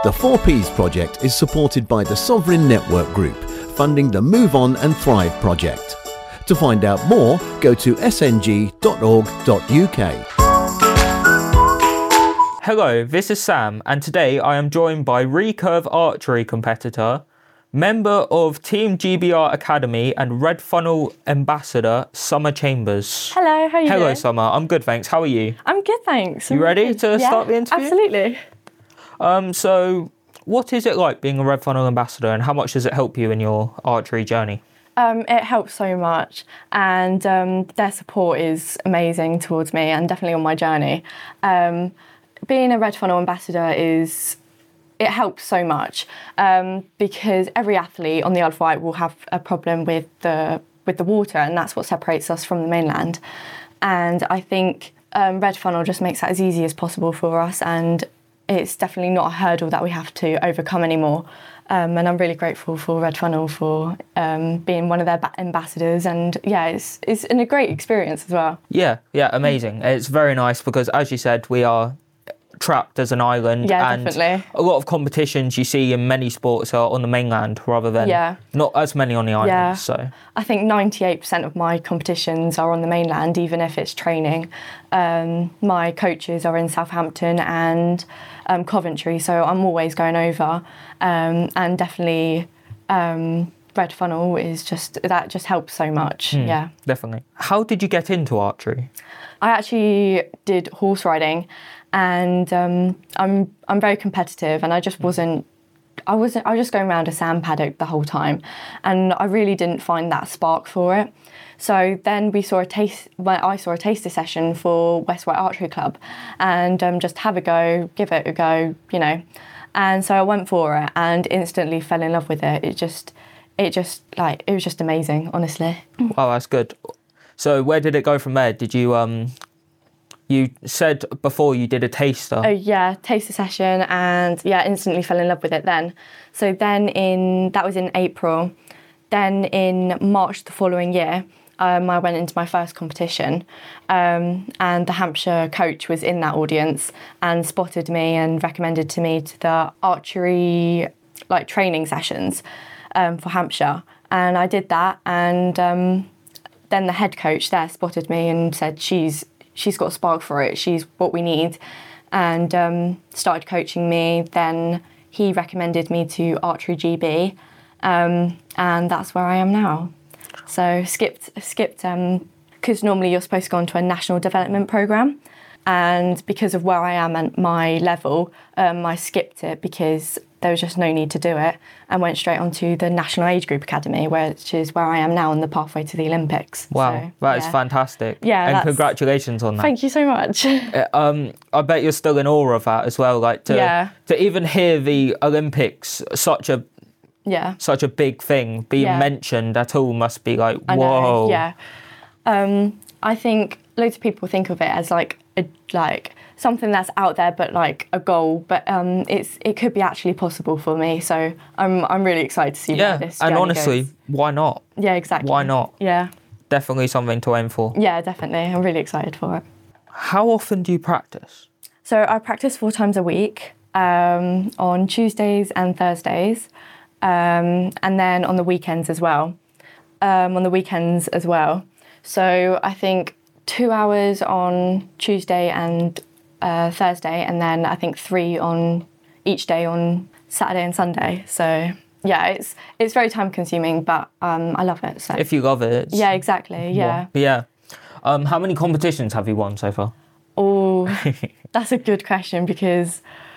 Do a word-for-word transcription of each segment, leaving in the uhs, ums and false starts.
The four Ps project is supported by the Sovereign Network Group, funding the Move On and Thrive project. To find out more, go to s n g dot org dot u k. Hello, this is Sam, and today I am joined by recurve archery competitor, member of Team G B R Academy and Red Funnel ambassador, Summer Chambers. Hello, how are you Hello, doing? Summer. I'm good, thanks. How are you? I'm good, thanks. You I'm ready good. to yeah, start the interview? Absolutely. Um, so, what is it like being a Red Funnel ambassador, and how much does it help you in your archery journey? Um, it helps so much, and um, their support is amazing towards me and definitely on my journey. Um, being a Red Funnel ambassador is, it helps so much um, because every athlete on the Isle of Wight will have a problem with the with the water, and that's what separates us from the mainland. And I think um, Red Funnel just makes that as easy as possible for us, and it's definitely not a hurdle that we have to overcome anymore. Um, and I'm really grateful for Red Funnel for um, being one of their ba- ambassadors. And yeah, it's it's a great experience as well. Yeah, yeah, amazing. It's very nice because, as you said, we are trapped as an island. Yeah, and definitely. A lot of competitions you see in many sports are on the mainland rather than Yeah. not as many on the island. Yeah. So I think ninety-eight percent of my competitions are on the mainland, even if it's training. Um, my coaches are in Southampton and um, Coventry, so I'm always going over. Um, and definitely um, Red Funnel is just, that just helps so much, Mm, yeah. definitely. How did you get into archery? I actually did horse riding, and um, I'm I'm very competitive, and I just wasn't I wasn't I was just going around a sand paddock the whole time, and I really didn't find that spark for it. So then we saw a taste. Well, I saw a taster session for West White Archery Club, and um, just have a go, give it a go, you know. And so I went for it, and instantly fell in love with it. It just, it just like it was just amazing, honestly. Wow, that's good. So where did it go from there? Did you um? You said before you did a taster. Oh yeah, taster session, and yeah, instantly fell in love with it then. So then in, that was in April. Then in March the following year, um, I went into my first competition, um, and the Hampshire coach was in that audience and spotted me and recommended to me to the archery like training sessions um, for Hampshire. And I did that, and um, then the head coach there spotted me and said, she's she's got a spark for it, she's what we need, and um, started coaching me. Then he recommended me to Archery G B, um, and that's where I am now. So skipped, skipped, um, because normally you're supposed to go onto a national development programme, and because of where I am at my level, um, I skipped it because there was just no need to do it, and went straight onto the National Age Group Academy, which is where I am now on the pathway to the Olympics. Wow, so, that is yeah. fantastic. Yeah, and that's- congratulations on that. Thank you so much. Uh, um, I bet you're still in awe of that as well. Like to Yeah. to even hear the Olympics, such a Yeah. such a big thing, being Yeah. mentioned at all must be like I whoa. know, yeah. Um, I think loads of people think of it as like a, like something that's out there, but like a goal. But um, it's it could be actually possible for me. So I'm I'm really excited to see Yeah, where this and journey honestly, goes. why not? Yeah, exactly. Why not? Yeah, Definitely something to aim for. yeah, definitely. I'm really excited for it. How often do you practice? So I practice four times a week, um, on Tuesdays and Thursdays, um, and then on the weekends as well. Um, on the weekends as well. So I think two hours on Tuesday and uh, Thursday, and then I think three on each day on Saturday and Sunday. So yeah, it's it's very time consuming, but um, I love it. So If you love it. It's, yeah, exactly. Yeah. Yeah. Um, how many competitions have you won so far? Oh, that's a good question, because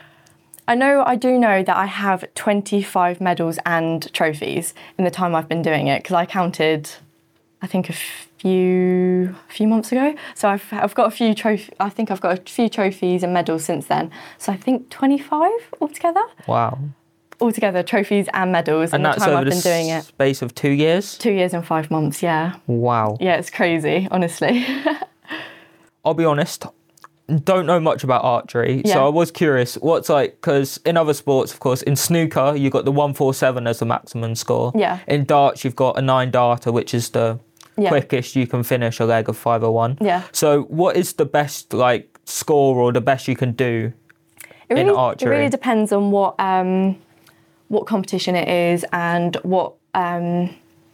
I know I do know that I have twenty-five medals and trophies in the time I've been doing it, because I counted, I think a few a few months ago. So I've I've got a few trophy. I think I've got a few trophies and medals since then. So I think twenty-five altogether. Wow. Altogether, trophies and medals in And the that's time over I've the been doing it. space of two years? Two years and five months. Yeah. Wow. Yeah, it's crazy, honestly. I'll be honest, don't know much about archery, Yeah. so I was curious what's like, because in other sports, of course, in snooker, you've got the one forty-seven as the maximum score. Yeah. In darts, you've got a nine darter, which is the Yeah. quickest you can finish a leg of five oh one. Yeah. So what is the best like score or the best you can do? it in really, archery? It really depends on what um, what competition it is and what um,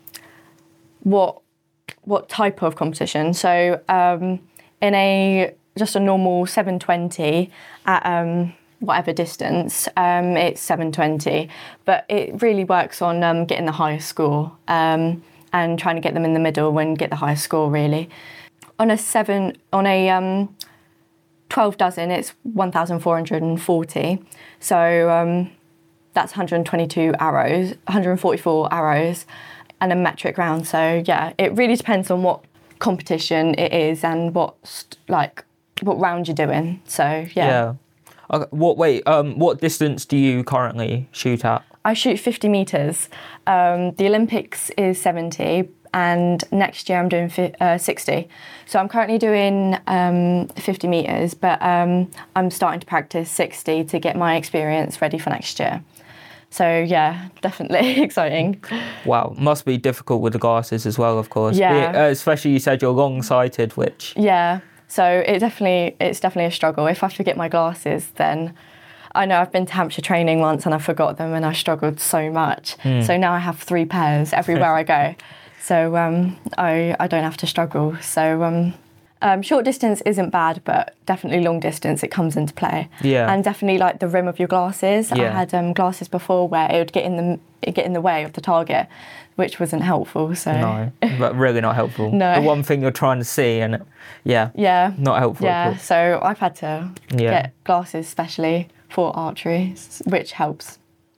what what type of competition. So um, in a just a normal seven twenty at um, whatever distance, um, it's seven twenty, but it really works on um, getting the highest score um, and trying to get them in the middle and get the highest score really. On a seven, on a um, twelve dozen, it's one thousand four hundred forty. So um, that's one hundred twenty-two arrows, one hundred forty-four arrows, and a metric round. So yeah, it really depends on what competition it is and what like what round you're doing. So yeah. Yeah. Okay, what wait? Um, what distance do you currently shoot at? I shoot fifty meters. Um, the Olympics is seventy. And next year I'm doing uh, sixty. So I'm currently doing um, fifty metres, but um, I'm starting to practice sixty to get my experience ready for next year. So yeah, definitely exciting. Wow, must be difficult with the glasses as well, of course. Yeah. Be- uh, especially you said you're long-sighted, which... Yeah, so it definitely it's definitely a struggle. If I forget my glasses, then... I know I've been to Hampshire training once and I forgot them and I struggled so much. Mm. So now I have three pairs everywhere I go. So um, I, I don't have to struggle. So um, um, short distance isn't bad, but definitely long distance, it comes into play. Yeah. And definitely like the rim of your glasses. Yeah. I had um, glasses before where it would get in the it get in the way of the target, which wasn't helpful. So no, but really not helpful. No. The one thing you're trying to see, and yeah, yeah, not helpful. Yeah. So I've had to yeah. get glasses specially for archery, which helps.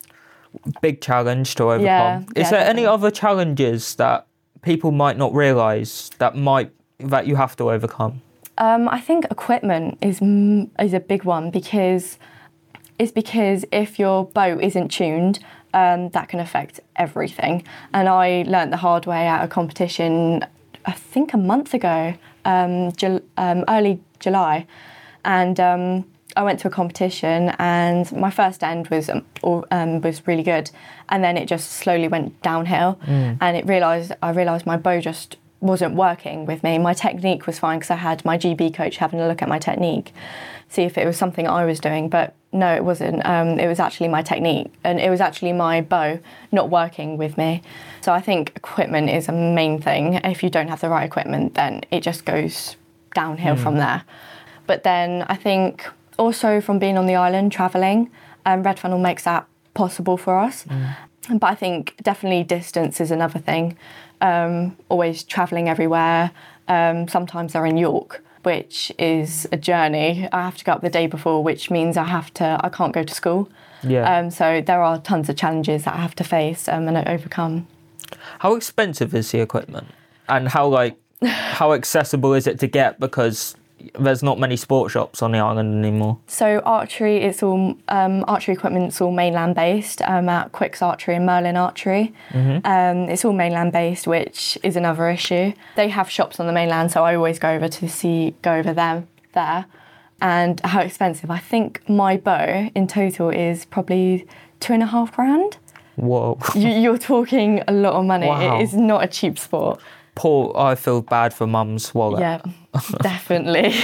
Big challenge to overcome. Yeah, Is yeah, there definitely. any other challenges that people might not realise that might that you have to overcome? Um, I think equipment is mm, is a big one because it's because if your bow isn't tuned, um, that can affect everything. And I learnt the hard way at a competition, I think a month ago, um, Jul- um, early July, and um, I went to a competition and my first end was um, or, um, was really good, and then it just slowly went downhill, mm. and it realised I realised my bow just wasn't working with me. My technique was fine because I had my G B coach having a look at my technique, see if it was something I was doing, but no, it wasn't. Um, it was actually my technique, and it was actually my bow not working with me. So I think equipment is a main thing. If you don't have the right equipment, then it just goes downhill mm. from there. But then I think also from being on the island, travelling, um, Red Funnel makes that possible for us. Mm. But I think definitely distance is another thing. Um, always travelling everywhere. Um, sometimes they're in York, which is a journey. I have to go up the day before, which means I have to. I can't go to school. Yeah. Um, so there are tons of challenges that I have to face um, and overcome. How expensive is the equipment, and how like how accessible is it to get? Because there's not many sport shops on the island anymore. So archery, it's all um, archery equipment's all mainland based um, at Quicks Archery and Merlin Archery. Mm-hmm. Um, it's all mainland based, which is another issue. They have shops on the mainland, so I always go over to see go over them there. And how expensive? I think my bow in total is probably two and a half grand. Whoa! you, you're talking a lot of money. Wow. It is not a cheap sport. Poor, I feel bad for Mum's wallet. Yeah, definitely.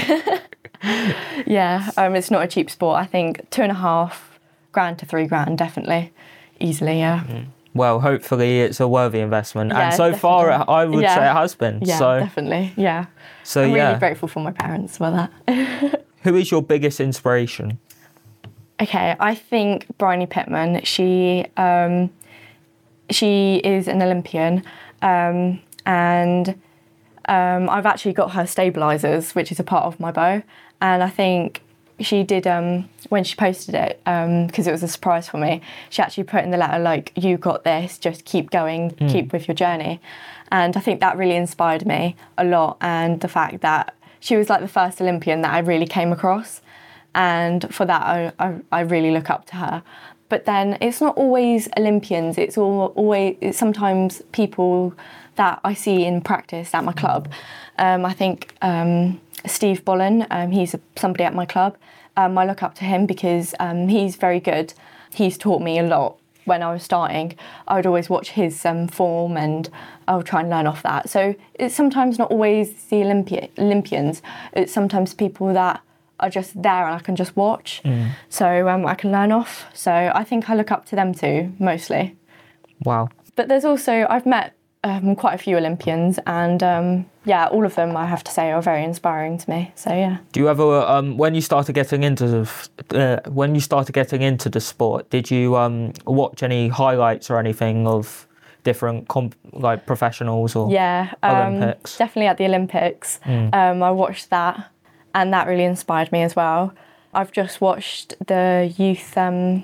yeah, um, it's not a cheap sport. I think two and a half grand to three grand, definitely, easily. Yeah. Mm. Well, hopefully it's a worthy investment, yeah, and so definitely. far I would yeah. say it has been. Yeah, so. definitely. Yeah. So I'm yeah. really grateful for my parents for that. Who is your biggest inspiration? Okay, I think Bryony Pittman. She um, she is an Olympian. Um, And um, I've actually got her stabilisers, which is a part of my bow. And I think she did, um, when she posted it, because um, it was a surprise for me, she actually put in the letter, like, you got this, just keep going, mm. keep with your journey. And I think that really inspired me a lot. And the fact that she was like the first Olympian that I really came across. And for that, I, I, I really look up to her. But then it's not always Olympians, it's all, always it's sometimes people that I see in practice at my club. Um, I think um, Steve Bollen, um, he's a, somebody at my club. Um, I look up to him because um, he's very good. He's taught me a lot when I was starting. I would always watch his um, form and I would try and learn off that. So it's sometimes not always the Olympi- Olympians, it's sometimes people that are just there and I can just watch. Mm. So um, I can learn off. So I think I look up to them too, mostly. Wow. But there's also, I've met um, quite a few Olympians, and um, yeah, all of them, I have to say, are very inspiring to me. So yeah. Do you ever, um, when you started getting into uh, when you started getting into the sport, did you um, watch any highlights or anything of different comp- like professionals or yeah, um, Olympics? Definitely at the Olympics. Mm. Um, I watched that, and that really inspired me as well. I've just watched the youth, um,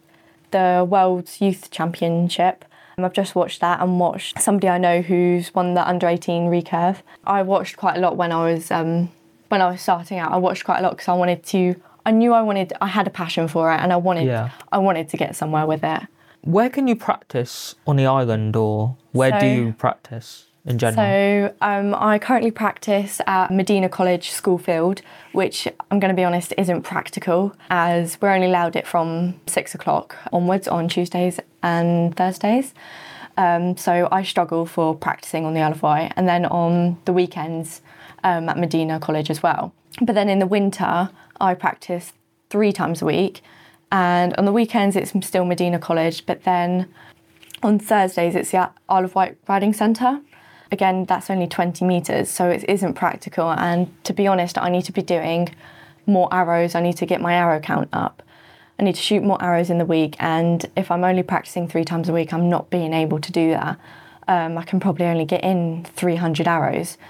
the World's Youth Championship. I've just watched that and watched somebody I know who's won the under eighteen recurve. I watched quite a lot when I was um, when I was starting out. I watched quite a lot because I wanted to. I knew I wanted. I had a passion for it, and I wanted. Yeah. I wanted to get somewhere with it. Where can you practice on the island, or where so, do you practice in general? So um, I currently practice at Medina College School Field, which I'm going to be honest isn't practical, as we're only allowed it from six o'clock onwards on Tuesdays and Thursdays. Um, so I struggle for practicing on the Isle of Wight, and then on the weekends um, at Medina College as well. But then in the winter, I practice three times a week. And on the weekends, it's still Medina College, but then on Thursdays, it's the Isle of Wight Riding Centre. Again, that's only twenty metres, so it isn't practical. And to be honest, I need to be doing more arrows. I need to get my arrow count up. I need to shoot more arrows in the week. And if I'm only practising three times a week, I'm not being able to do that. Um, I can probably only get in three hundred arrows.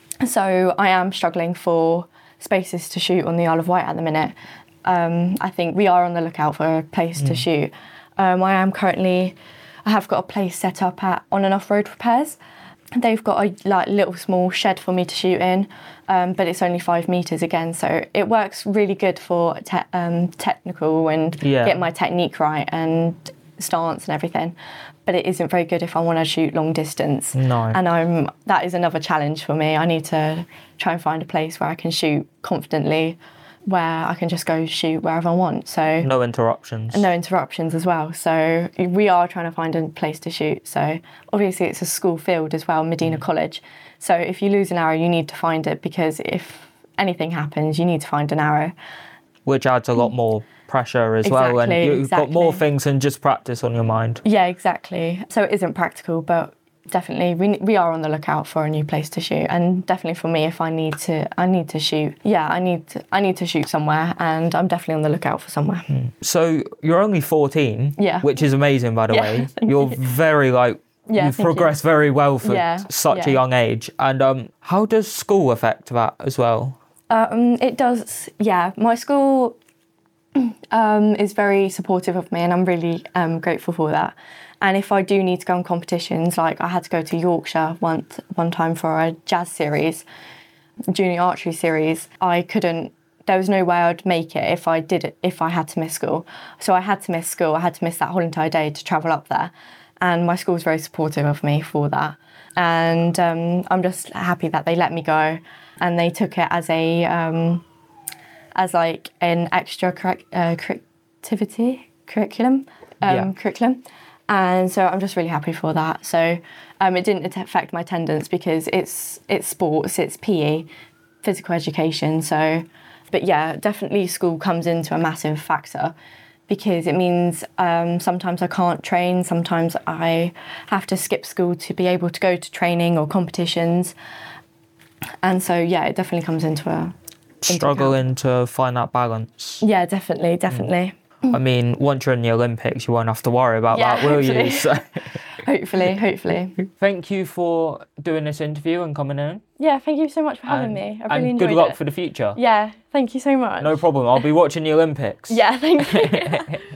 So I am struggling for spaces to shoot on the Isle of Wight at the minute. Um, I think we are on the lookout for a place mm. to shoot. Um, I am currently, I have got a place set up at On and Off Road Repairs. They've got a like little small shed for me to shoot in, um, but it's only five metres again, so it works really good for te- um, technical and yeah. get my technique right and stance and everything. But it isn't very good if I want to shoot long distance. No. And I'm that is another challenge for me. I need to try and find a place where I can shoot confidently, where I can just go shoot wherever I want. So no interruptions. No interruptions as well. So we are trying to find a place to shoot. So obviously it's a school field as well, Medina mm. College. So if you lose an arrow, you need to find it, because if anything happens, you need to find an arrow. Which adds a lot more pressure as exactly, well. And you've exactly. got more things than just practice on your mind. Yeah, exactly. So it isn't practical, but definitely we we are on the lookout for a new place to shoot, and definitely for me, if I need to I need to shoot yeah I need to I need to shoot somewhere, and I'm definitely on the lookout for somewhere. Mm. So you're only fourteen, yeah, which is amazing, by the yeah, way. You're you. very like yeah, you've progressed you. very well for yeah, such yeah. a young age. And um how does school affect that as well? Um it does, yeah. My school um is very supportive of me, and I'm really um grateful for that. And if I do need to go on competitions, like I had to go to Yorkshire one, one time for a jazz series, junior archery series, I couldn't, there was no way I'd make it if I did it, if I had to miss school. So I had to miss school, I had to miss that whole entire day to travel up there. And my school was very supportive of me for that. And um, I'm just happy that they let me go, and they took it as a, um, as like an extra curric- uh, activity, curriculum, um, yeah. curriculum. And so I'm just really happy for that. So um, it didn't affect my attendance, because it's it's sports, it's P E, physical education. So, but yeah, definitely school comes into a massive factor, because it means um, sometimes I can't train, sometimes I have to skip school to be able to go to training or competitions. And so, yeah, it definitely comes into a... Into Struggling account. to find that balance. Yeah, definitely, definitely. Mm. I mean, once you're in the Olympics, you won't have to worry about yeah, that, will hopefully. you? So. hopefully, hopefully. Thank you for doing this interview and coming in. Yeah, thank you so much for having and, me. I really and enjoyed good luck it. for the future. Yeah, thank you so much. No problem. I'll be watching the Olympics. Yeah, thank you.